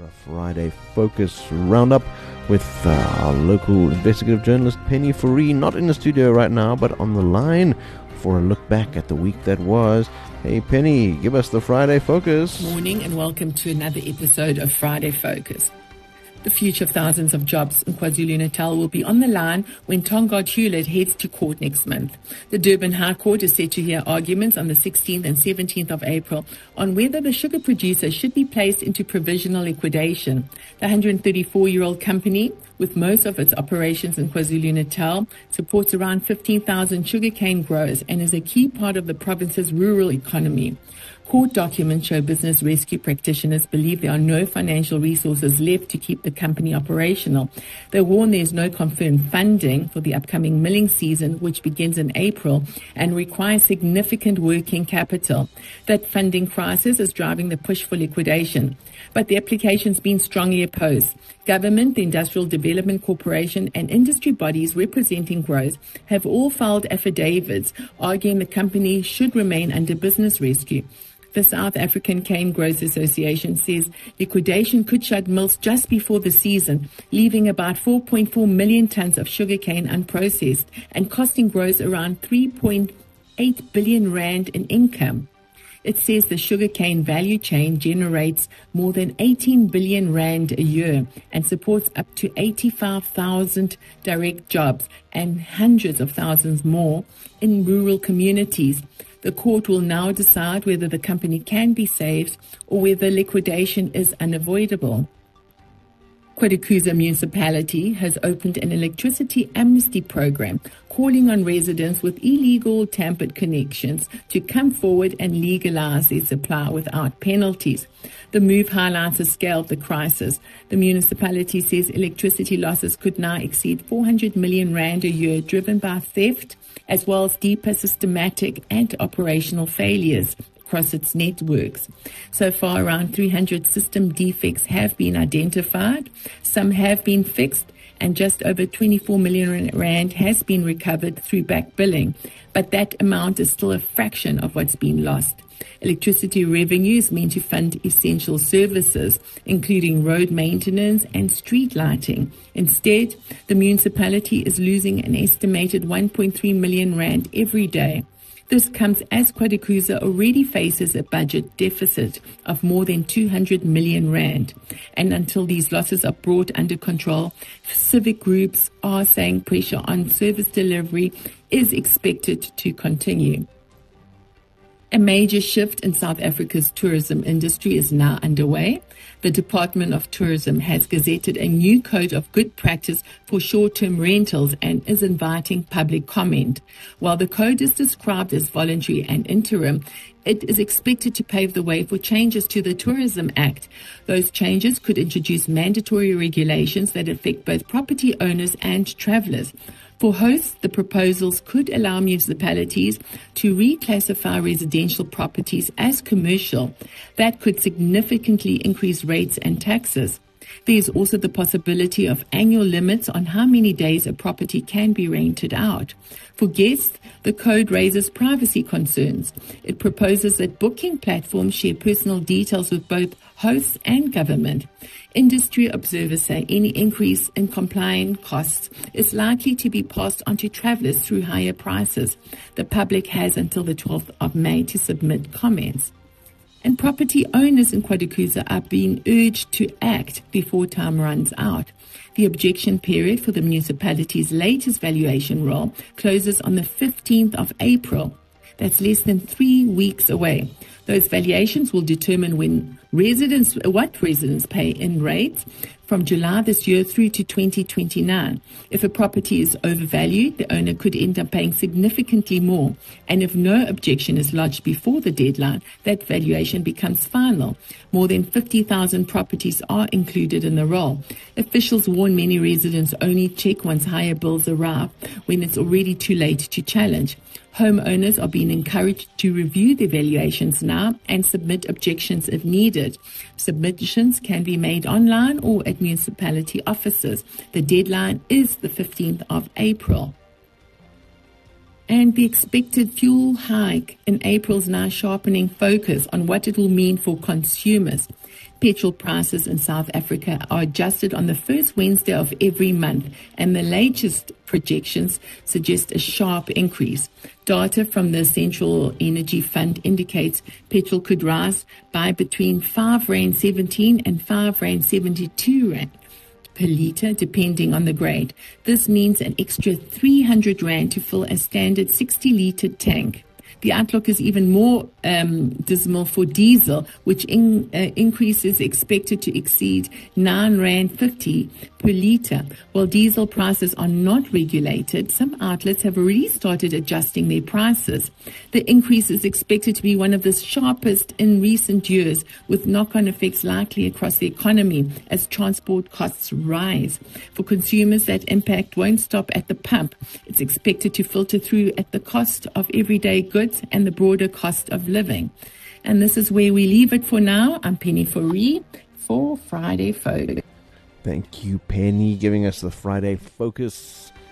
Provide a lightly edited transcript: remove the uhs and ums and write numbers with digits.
Friday Focus Roundup with our local investigative journalist Penny Fourie, not in the studio right now, but on the line for a look back at the week that was. Hey Penny, give us the Friday Focus. Morning and welcome to another episode of Friday Focus. The future of thousands of jobs in KwaZulu-Natal will be on the line when Tongaat Hulett heads to court next month. The Durban High Court is set to hear arguments on the 16th and 17th of April on whether the sugar producer should be placed into provisional liquidation. The 134-year-old company, with most of its operations in KwaZulu-Natal, supports around 15,000 sugarcane growers and is a key part of the province's rural economy. Court documents show business rescue practitioners believe there are no financial resources left to keep the company operational. They warn there is no confirmed funding for the upcoming milling season, which begins in April and requires significant working capital. That funding crisis is driving the push for liquidation. But the application's been strongly opposed. Government, the Industrial Development Corporation, and industry bodies representing growers have all filed affidavits arguing the company should remain under business rescue. The South African Cane Growers Association says liquidation could shut mills just before the season, leaving about 4.4 million tons of sugarcane unprocessed and costing growers around 3.8 billion rand in income. It says the sugarcane value chain generates more than 18 billion rand a year and supports up to 85,000 direct jobs and hundreds of thousands more in rural communities. The court will now decide whether the company can be saved or whether liquidation is unavoidable. KwaDukuza Municipality has opened an electricity amnesty program calling on residents with illegal tampered connections to come forward and legalize their supply without penalties. The move highlights the scale of the crisis. The municipality says electricity losses could now exceed 400 million rand a year, driven by theft as well as deeper systematic and operational failures across its networks. So far, around 300 system defects have been identified. Some have been fixed, and just over 24 million rand has been recovered through back billing. But that amount is still a fraction of what's been lost. Electricity revenue is meant to fund essential services, including road maintenance and street lighting. Instead, the municipality is losing an estimated 1.3 million rand every day. This comes as KwaDukuza already faces a budget deficit of more than 200 million rand. And until these losses are brought under control, civic groups are saying pressure on service delivery is expected to continue. A major shift in South Africa's tourism industry is now underway. The Department of Tourism has gazetted a new code of good practice for short-term rentals and is inviting public comment. While the code is described as voluntary and interim, it is expected to pave the way for changes to the Tourism Act. Those changes could introduce mandatory regulations that affect both property owners and travellers. For hosts, the proposals could allow municipalities to reclassify residential properties as commercial. That could significantly increase rates and taxes. There is also the possibility of annual limits on how many days a property can be rented out. For guests, the code raises privacy concerns. It proposes that booking platforms share personal details with both hosts and government. Industry observers say any increase in compliance costs is likely to be passed on to travellers through higher prices. The public has until the 12th of May to submit comments. And property owners in KwaDukuza are being urged to act before time runs out. The objection period for the municipality's latest valuation roll closes on the 15th of April. That's less than 3 weeks away. Those valuations will determine what residents pay in rates from July this year through to 2029. If a property is overvalued, the owner could end up paying significantly more. And if no objection is lodged before the deadline, that valuation becomes final. More than 50,000 properties are included in the roll. Officials warn many residents only check once higher bills arrive, when it's already too late to challenge. Homeowners are being encouraged to review their valuations now and submit objections if needed. Submissions can be made online or at municipality offices. The deadline is the 15th of April. And the expected fuel hike in April is now sharpening focus on what it will mean for consumers. Petrol prices in South Africa are adjusted on the first Wednesday of every month, and the latest projections suggest a sharp increase. Data from the Central Energy Fund indicates petrol could rise by between R5.17 and R5.72 per litre, depending on the grade. This means an extra R300 to fill a standard 60-litre tank. The outlook is even more dismal for diesel, which increase is expected to exceed R9.50 per litre. While diesel prices are not regulated, some outlets have already started adjusting their prices. The increase is expected to be one of the sharpest in recent years, with knock-on effects likely across the economy as transport costs rise. For consumers, that impact won't stop at the pump. It's expected to filter through at the cost of everyday goods and the broader cost of living. And this is where we leave it for now. I'm Penny Fourie for Friday Focus. Thank you, Penny, giving us the Friday Focus.